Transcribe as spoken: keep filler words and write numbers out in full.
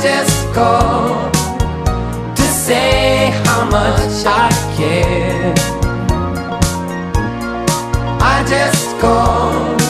just called to say how much I care. I just called